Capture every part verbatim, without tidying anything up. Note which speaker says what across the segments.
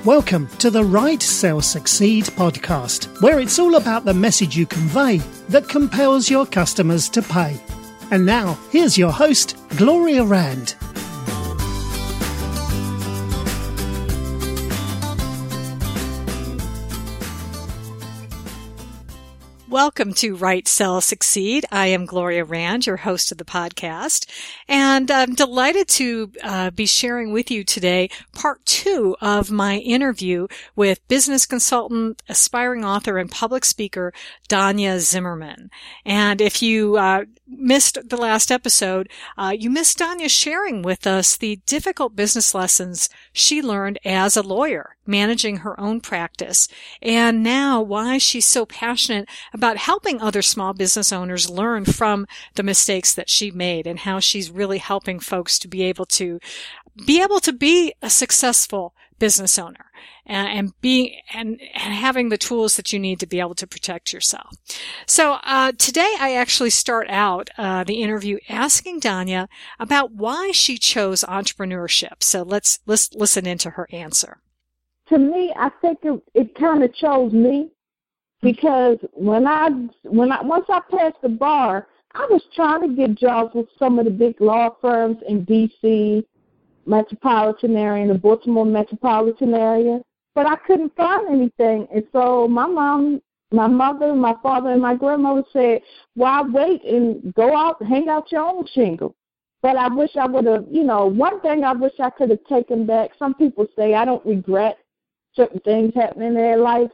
Speaker 1: Welcome to the Write, Sell, Succeed podcast, where it's all about the message you convey that compels your customers to pay. And now, here's your host, Gloria Rand.
Speaker 2: Welcome to Write, Sell, Succeed. I am Gloria Rand, your host of the podcast, and I'm delighted to uh, be sharing with you today part two of my interview with business consultant, aspiring author, and public speaker Danya Zimmerman. And if you uh, missed the last episode, uh, you missed Danya sharing with us the difficult business lessons she learned as a lawyer, managing her own practice, and now why she's so passionate about helping other small business owners learn from the mistakes that she made, and how she's really helping folks to be able to be able to be a successful business owner and, and be and, and having the tools that you need to be able to protect yourself. So uh, today I actually start out uh, the interview asking Danya about why she chose entrepreneurship. So let's let's listen into her answer.
Speaker 3: To me, I think it, it kind of chose me, because when I when I once I passed the bar, I was trying to get jobs with some of the big law firms in D C metropolitan area and the Baltimore metropolitan area, but I couldn't find anything. And so my mom, my mother, my father, and my grandmother said, "Why wait and go out, hang out your own shingle?" But I wish I would have, you know, one thing I wish I could have taken back. Some people say I don't regret certain things happening in their life.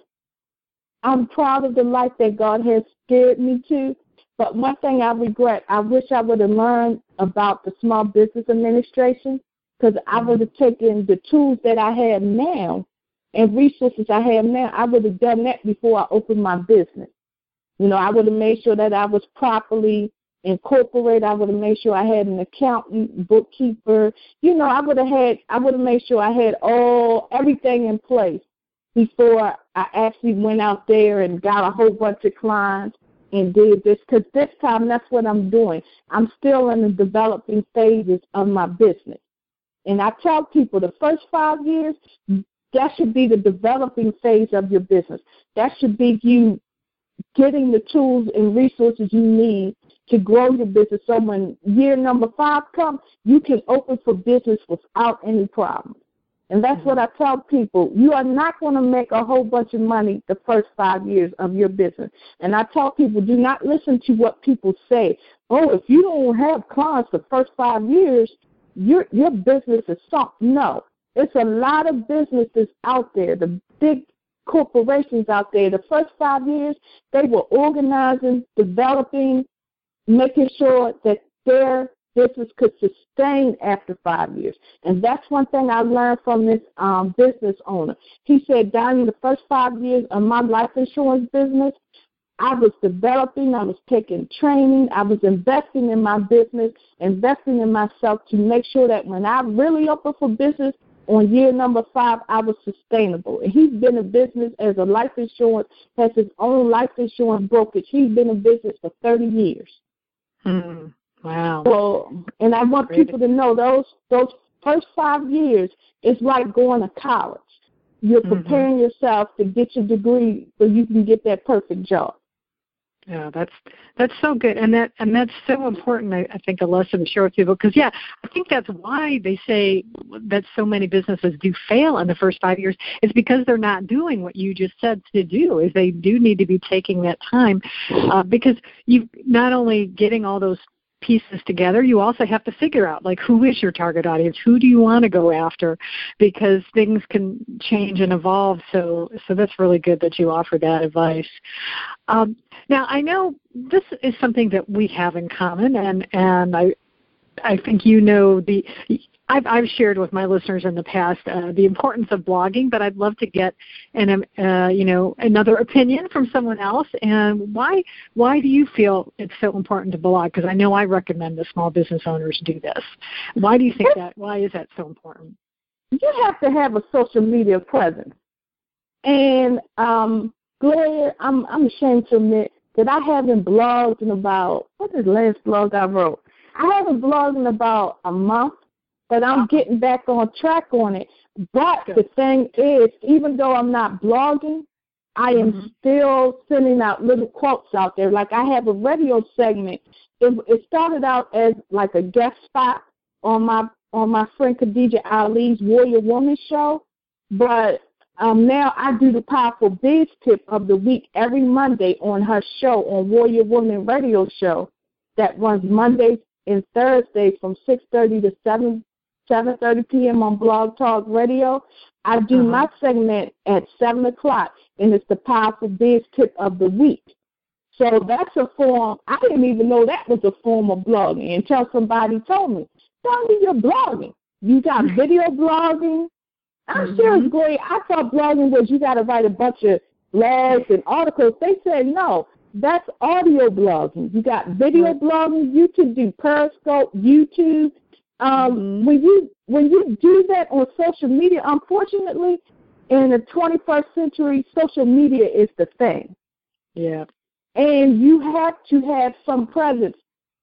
Speaker 3: I'm proud of the life that God has steered me to. But one thing I regret, I wish I would have learned about the Small Business Administration, because I would have taken the tools that I have now and resources I have now. I would have done that before I opened my business. You know, I would have made sure that I was properly incorporated. I would have made sure I had an accountant, bookkeeper. You know, I would have had, I would have made sure I had all, everything in place before I actually went out there and got a whole bunch of clients and did this, because this time that's what I'm doing. I'm still in the developing phases of my business. And I tell people the first five years, that should be the developing phase of your business. That should be you getting the tools and resources you need to grow your business. So when year number five comes, you can open for business without any problems. And that's what I tell people. You are not going to make a whole bunch of money the first five years of your business. And I tell people, do not listen to what people say. Oh, if you don't have clients the first five years, your your business is sunk. No. It's a lot of businesses out there, the big corporations out there. The first five years, they were organizing, developing, making sure that their business could sustain after five years. And that's one thing I learned from this um, business owner. He said, Donnie, the first five years of my life insurance business, I was developing, I was taking training, I was investing in my business, investing in myself to make sure that when I really opened for business on year number five, I was sustainable. And he's been in business as a life insurance, has his own life insurance brokerage. He's been in business for thirty years.
Speaker 2: Hmm. Wow.
Speaker 3: So, and I want
Speaker 2: Great.
Speaker 3: people to know those those first five years is like going to college. You're preparing mm-hmm. yourself to get your degree so you can get that perfect job.
Speaker 4: Yeah, that's that's so good, and that and that's so important. I, I think a lesson to share with people, because yeah, I think that's why they say that so many businesses do fail in the first five years. Is because they're not doing what you just said to do. Is they do need to be taking that time, uh, because you not only getting all those pieces together, you also have to figure out, like, who is your target audience? Who do you want to go after? Because things can change and evolve. So so that's really good that you offer that advice. Um, now, I know this is something that we have in common, and, and I I think you know the I've, I've shared with my listeners in the past uh, the importance of blogging, but I'd love to get an, uh, you know, another opinion from someone else. And why why do you feel it's so important to blog? Because I know I recommend that small business owners do this. Why do you think that? Why is that so important?
Speaker 3: You have to have a social media presence. And um, Gloria, I'm I'm ashamed to admit that I haven't blogged in about, what is the last blog I wrote? I haven't blogged in about a month. But I'm getting back on track on it. But
Speaker 4: Good.
Speaker 3: the thing is, even though I'm not blogging, I am
Speaker 4: Mm-hmm.
Speaker 3: still sending out little quotes out there. Like I have a radio segment. It, it started out as like a guest spot on my on my friend Khadija Ali's Warrior Woman show, but um, now I do the Powerful Biz Tip of the week every Monday on her show on Warrior Woman Radio Show that runs Mondays and Thursdays from six thirty to seven seven thirty p.m. on Blog Talk Radio. I do
Speaker 4: Uh-huh.
Speaker 3: my segment at seven o'clock, and it's the Powerful Biz Tip of the week. So that's a form. I didn't even know that was a form of blogging until somebody told me. Tell me you're blogging. You got video blogging. I'm
Speaker 4: Mhm.
Speaker 3: serious, Gloria. I thought blogging was you got to write a bunch of blogs and articles. They said no. That's audio blogging. You got video
Speaker 4: Right.
Speaker 3: blogging. You can do Periscope, YouTube. Um,
Speaker 4: Mhm.
Speaker 3: When you when you do that on social media, unfortunately, in the twenty-first century, social media is the thing.
Speaker 4: Yeah.
Speaker 3: And you have to have some presence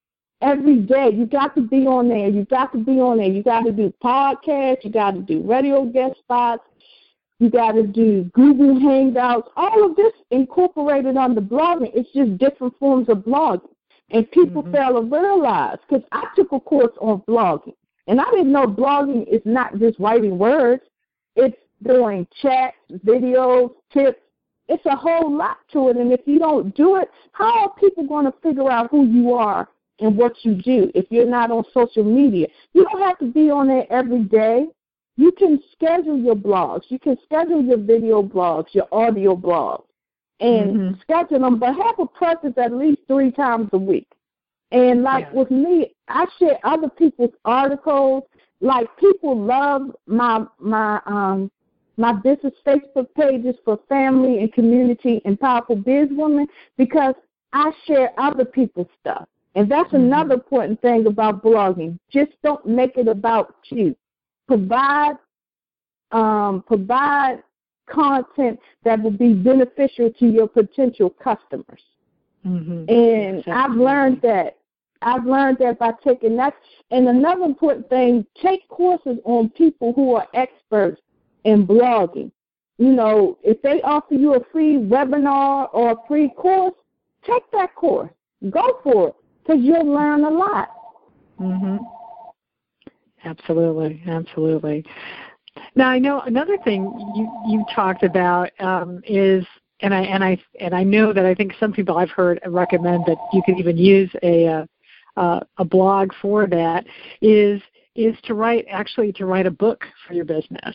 Speaker 3: every day. You got to be on there. You got to be on there. You got to do podcasts. You got to do radio guest spots. You got to do Google Hangouts. All of this incorporated under blogging. It's just different forms of blogging. And people
Speaker 4: Mhm.
Speaker 3: fail to realize, because I took a course on blogging, and I didn't know blogging is not just writing words. It's doing chats, videos, tips. It's a whole lot to it, and if you don't do it, how are people going to figure out who you are and what you do if you're not on social media? You don't have to be on there every day. You can schedule your blogs. You can schedule your video blogs, your audio blogs, and
Speaker 4: Mhm.
Speaker 3: schedule them, but have a presence at least three times a week. And like
Speaker 4: Yeah.
Speaker 3: with me, I share other people's articles. Like people love my my um my business Facebook pages for family and community and powerful biz women because I share other people's stuff. And that's
Speaker 4: Mhm.
Speaker 3: another important thing about blogging. Just don't make it about you. Provide um, provide content that will be beneficial to your potential customers.
Speaker 4: Mhm.
Speaker 3: And
Speaker 4: Yes,
Speaker 3: I've learned that. I've learned that by taking that. And another important thing, take courses on people who are experts in blogging. You know, if they offer you a free webinar or a free course, take that course. Go for it because you'll learn a lot.
Speaker 4: Mhm. Absolutely, absolutely. Now I know another thing you you talked about um, is, and I and I and I know that I think some people I've heard recommend that you can even use a uh, uh, a blog for that. Is is to write actually to write a book for your business.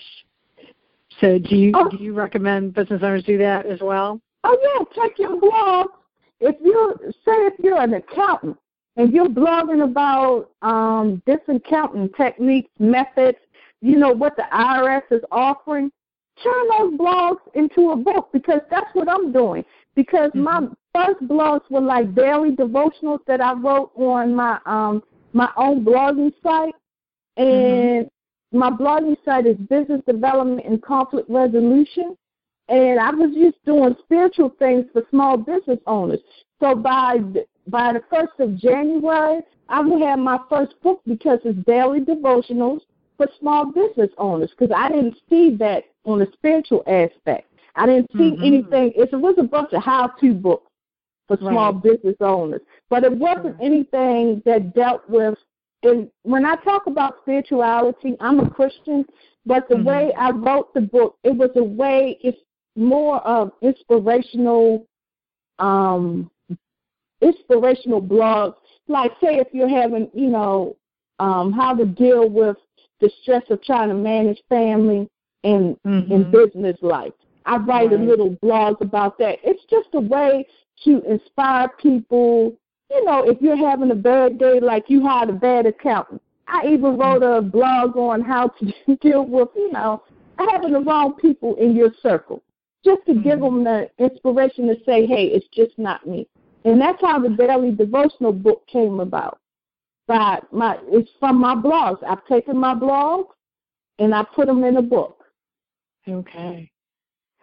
Speaker 4: So do you
Speaker 3: Oh.
Speaker 4: do you recommend business owners do that as well?
Speaker 3: Oh, yeah, check your blog. If you say if you're an accountant and you're blogging about um, different accounting techniques, methods, you know, what the I R S is offering, turn those blogs into a book because that's what I'm doing. Because
Speaker 4: Mm-hmm.
Speaker 3: my first blogs were like daily devotionals that I wrote on my um, my own blogging site. And mm-hmm. my blogging site is Business Development and Conflict Resolution. And I was just doing spiritual things for small business owners. So by by the first of January, I will have my first book because it's daily devotionals for small business owners because I didn't see that on the spiritual aspect. I didn't see
Speaker 4: Mm-hmm.
Speaker 3: anything. It was a bunch of how-to books for small
Speaker 4: Right.
Speaker 3: business owners. But it wasn't
Speaker 4: Sure.
Speaker 3: anything that dealt with, and when I talk about spirituality, I'm a Christian, but the
Speaker 4: Mm-hmm.
Speaker 3: way I wrote the book, it was a way, it's more of inspirational, um, inspirational blogs. Like, say, if you're having, you know, um, how to deal with the stress of trying to manage family and
Speaker 4: Mm-hmm.
Speaker 3: in business life. I write
Speaker 4: Right.
Speaker 3: a little blog about that. It's just a way to inspire people. You know, if you're having a bad day, like you hired a bad accountant. I even wrote a blog on how to deal with, you know, having the wrong people in your circle, just to give
Speaker 4: Mhm.
Speaker 3: them the inspiration to say, hey, it's just not me. And that's how the Daily Devotional book came about. By my, it's from my blogs. I've taken my blogs and I put them in a book.
Speaker 4: Okay.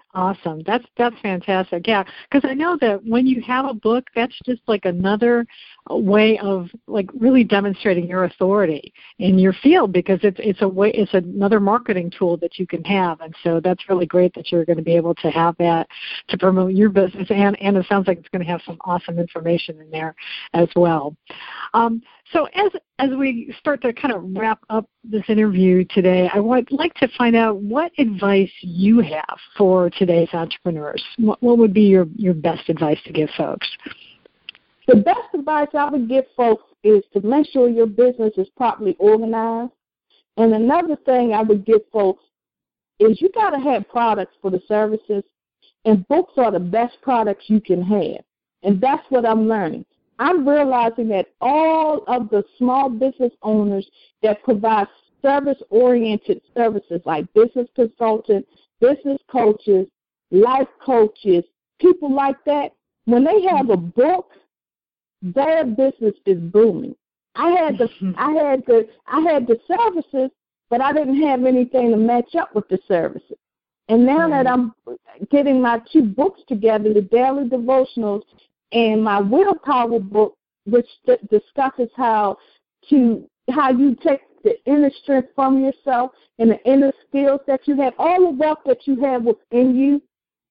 Speaker 4: Awesome. That's that's fantastic. Yeah, because I know that when you have a book, that's just like another way of like really demonstrating your authority in your field, because it's it's a way it's another marketing tool that you can have, and so that's really great that you're going to be able to have that to promote your business, and and it sounds like it's going to have some awesome information in there as well. Um, so as as we start to kind of wrap up this interview today, I would like to find out what advice you have for today's entrepreneurs. What, what would be your, your best advice to give folks?
Speaker 3: The best advice I would give folks is to make sure your business is properly organized. And another thing I would give folks is you got to have products for the services, and books are the best products you can have. And that's what I'm learning. I'm realizing that all of the small business owners that provide service-oriented services like business consultants, business coaches, life coaches, people like that, when they have a book, their business is booming. I had the I had the I had the services, but I didn't have anything to match up with the services. And now mm-hmm. that I'm getting my two books together, the daily devotionals and my willpower book, which d- discusses how to how you take the inner strength from yourself and the inner skills that you have, all the wealth that you have within you.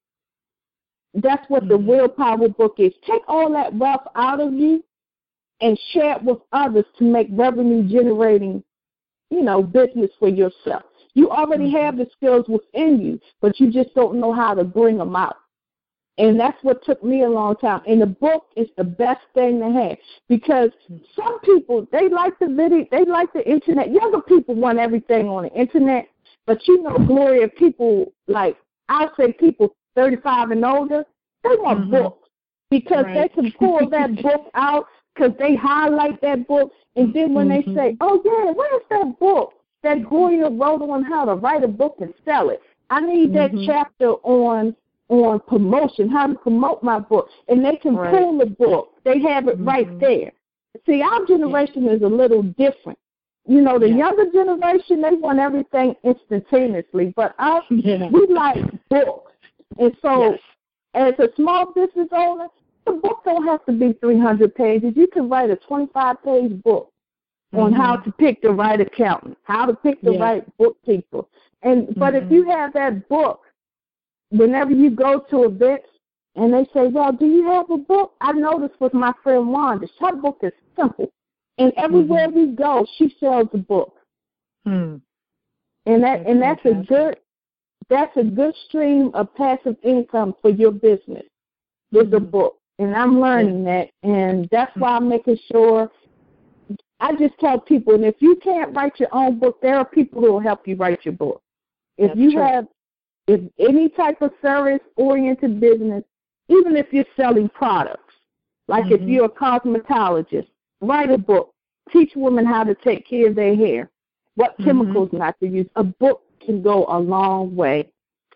Speaker 3: That's what mm-hmm. the willpower book is. Take all that wealth out of you and share it with others to make revenue generating, you know, business for yourself. You already mm-hmm. have the skills within you, but you just don't know how to bring them out. And that's what took me a long time. And the book is the best thing to have, because some people, they like the video, they like the internet. Younger people want everything on the internet, but you know, Gloria, people like, I say people thirty-five and older, they want mm-hmm. books, because right. they can pull that book out because they highlight that book. And then when mm-hmm. they say, oh, yeah, where's that book that Gloria wrote on how to write a book and sell it? I need that mm-hmm. chapter on on promotion, how to promote my book. And they can right. pull the book. They have it mm-hmm. right there. See, our generation yeah. is a little different. You know, the yeah. younger generation, they want everything instantaneously. But us, yeah. we like books. And so yes. as a small business owner, the book don't have to be three hundred pages. You can write a twenty-five page book mm-hmm. on how to pick the right accountant, how to pick the yeah. right bookkeeper. And But mm-hmm. if you have that book, whenever you go to events and they say, well, do you have a book? I noticed with my friend Wanda, her book is simple. And everywhere mm-hmm. we go, she sells a book. Hmm. And that that's and that's fantastic. a good that's a good stream of passive income for your business with mm-hmm. a book. And I'm learning yeah. that, and that's mm-hmm. why I'm making sure. I just tell people, and if you can't write your own book, there are people who will help you write your book. If that's you true. have If any type of service-oriented business, even if you're selling products, like mm-hmm. if you're a cosmetologist, write a book. Teach women how to take care of their hair, what mm-hmm. chemicals not to use. A book can go a long way.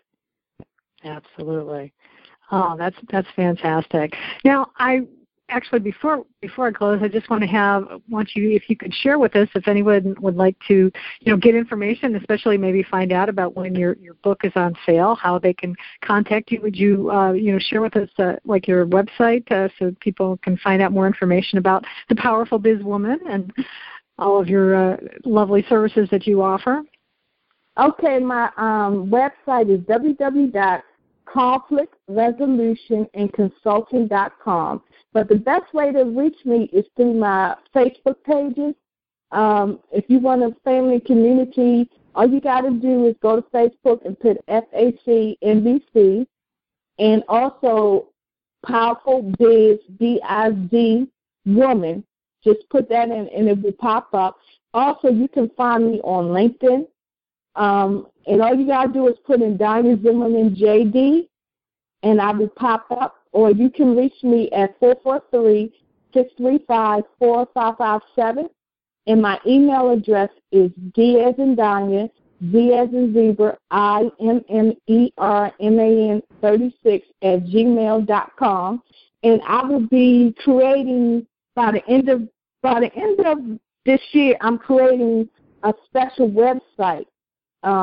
Speaker 4: Absolutely. Oh, that's that's fantastic. Now, I actually before before I close, I just want to have want you if you could share with us if anyone would like to, you know, get information, especially maybe find out about when your, your book is on sale, how they can contact you. Would you uh, you know share with us uh, like your website uh, so people can find out more information about the Powerful Biz Woman and all of your uh, lovely services that you offer?
Speaker 3: Okay, my um, website is w w w dot conflict resolution and consulting dot com. But the best way to reach me is through my Facebook pages. Um, if you want a family community, all you got to do is go to Facebook and put F A C N B C, and also Powerful Biz, B I Z, Woman. Just put that in, and it will pop up. Also, you can find me on LinkedIn. Um, and all you got to do is put in Diamond Zimmerman J D, and I will pop up. Or you can reach me at four four three, six three five, four five five seven. And my email address is D as in Danya, Z as in Zebra, I M M E R M A N thirty-six at gmail dot com. And I will be creating, by the end of by the end of this year, I'm creating a special website. Um,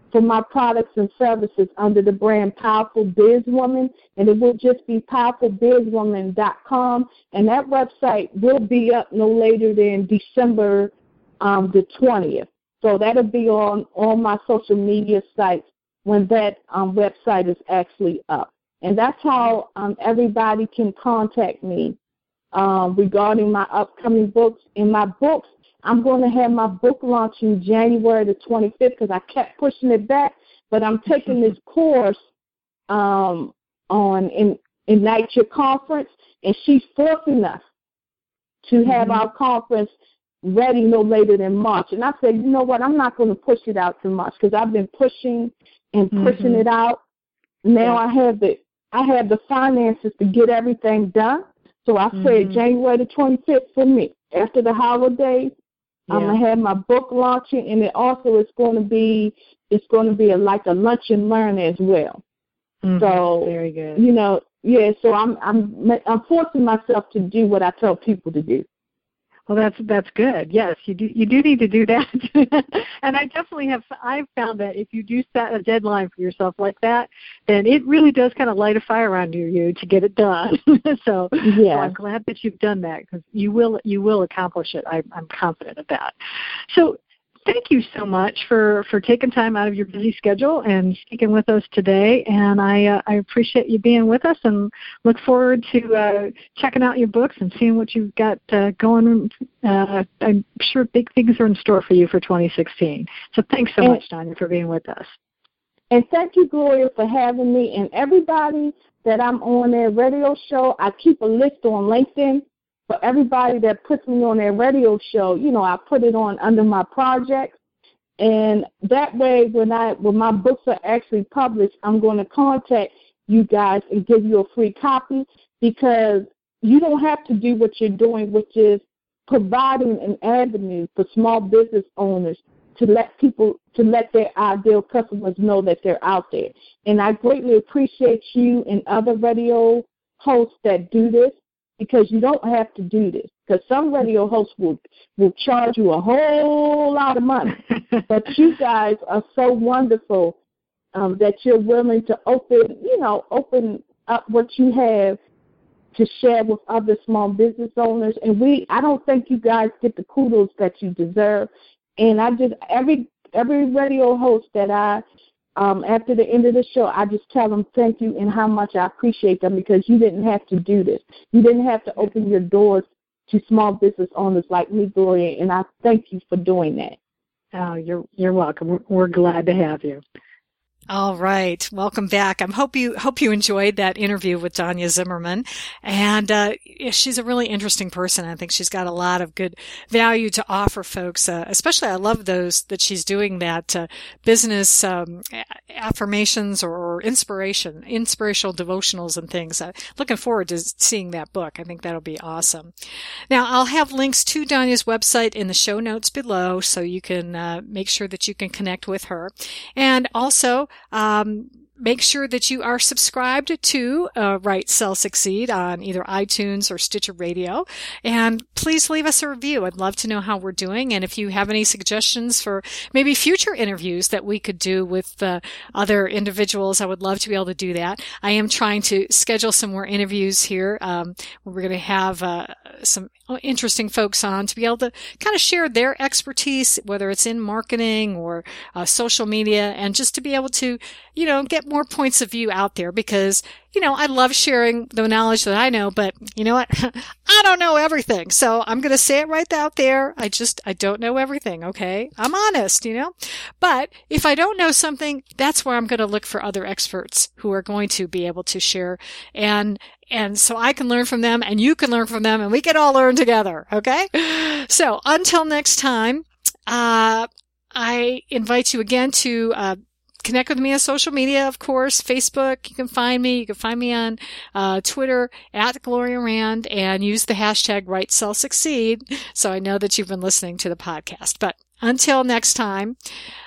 Speaker 3: for my products and services under the brand Powerful Biz Woman, and it will just be powerful biz woman dot com, and that website will be up no later than December um, the twentieth. So that'll be on all my social media sites when that um, website is actually up. And that's how um, everybody can contact me um, regarding my upcoming books. In my books, I'm going to have my book launching January the twenty-fifth because I kept pushing it back. But I'm taking this course um, on in, Ignite Your Conference, and she's forcing us to have mm-hmm. our conference ready no later than March. And I said, you know what, I'm not going to push it out to March because I've been pushing and pushing mm-hmm. it out. Now yeah. I have the I have the finances to get everything done. So I mm-hmm. said January the twenty-fifth for me. After the holidays, yeah. I'm gonna have my book launching, and it also is going to be it's going to be a, like a lunch and learn as well.
Speaker 4: Mm-hmm.
Speaker 3: So
Speaker 4: very good.
Speaker 3: You know, yeah. So I'm I'm I'm forcing myself to do what I tell people to do.
Speaker 4: Well, that's that's good. Yes, you do you do need to do that. And I definitely have. I've found that if you do set a deadline for yourself like that, then it really does kind of light a fire under you to get it done. so, yeah. so I'm glad that you've done that because you will you will accomplish it. I, I'm confident of that. So. Thank you so much for, for taking time out of your busy schedule and speaking with us today. And I uh, I appreciate you being with us and look forward to uh, checking out your books and seeing what you've got uh, going. Uh, I'm sure big things are in store for you for twenty sixteen. So thanks so and, much, Tonya, for being with us.
Speaker 3: And thank you, Gloria, for having me. And everybody that I'm on their radio show, I keep a list on LinkedIn. For everybody that puts me on their radio show, you know, I put it on under my projects. And that way, when I when my books are actually published, I'm going to contact you guys and give you a free copy because you don't have to do what you're doing, which is providing an avenue for small business owners to let people, to let their ideal customers know that they're out there. And I greatly appreciate you and other radio hosts that do this. Because you don't have to do this. Because some radio hosts will, will charge you a whole lot of money. But you guys are so wonderful um, that you're willing to open, you know, open up what you have to share with other small business owners. And we, I don't think you guys get the kudos that you deserve. And I just, every every radio host that I Um, after the end of the show, I just tell them thank you and how much I appreciate them because you didn't have to do this. You didn't have to open your doors to small business owners like me, Gloria, and I thank you for doing that.
Speaker 4: Oh, you're you're welcome. We're, we're glad to have you.
Speaker 2: All right. Welcome back. I hope you, hope you enjoyed that interview with Tonya Zimmerman. And, uh, she's a really interesting person. I think she's got a lot of good value to offer folks. Uh, especially I love those that she's doing that, uh, business, um, affirmations or, or inspiration, inspirational devotionals and things. Uh, looking forward to seeing that book. I think that'll be awesome. Now I'll have links to Tonya's website in the show notes below so you can, uh, make sure that you can connect with her. And also, Um, make sure that you are subscribed to uh, Write, Sell, Succeed on either iTunes or Stitcher Radio. And please leave us a review. I'd love to know how we're doing. And if you have any suggestions for maybe future interviews that we could do with uh, other individuals, I would love to be able to do that. I am trying to schedule some more interviews here. Um, we're going to have uh, some interesting folks on to be able to kind of share their expertise, whether it's in marketing or uh, social media, and just to be able to, you know, get more points of view out there because, you know, I love sharing the knowledge that I know, but you know what? I don't know everything. So I'm going to say it right out there. I just, I don't know everything. Okay. I'm honest, you know, but if I don't know something, that's where I'm going to look for other experts who are going to be able to share and, and so I can learn from them and you can learn from them and we can all learn together. Okay. So until next time, uh, I invite you again to, uh, connect with me on social media, of course, Facebook. You can find me. You can find me on uh, Twitter at Gloria Rand and use the hashtag Write, Sell, Succeed. So I know that you've been listening to the podcast. But until next time,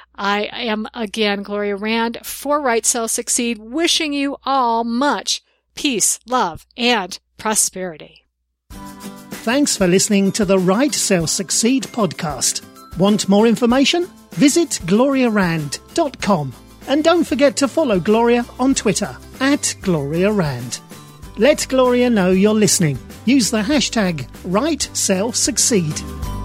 Speaker 2: I am again Gloria Rand for Write, Sell, Succeed, wishing you all much peace, love, and prosperity.
Speaker 1: Thanks for listening to the Write, Sell, Succeed podcast. Want more information? visit gloria rand dot com. And don't forget to follow Gloria on Twitter, at Gloria Rand. Let Gloria know you're listening. Use the hashtag WriteSellSucceed.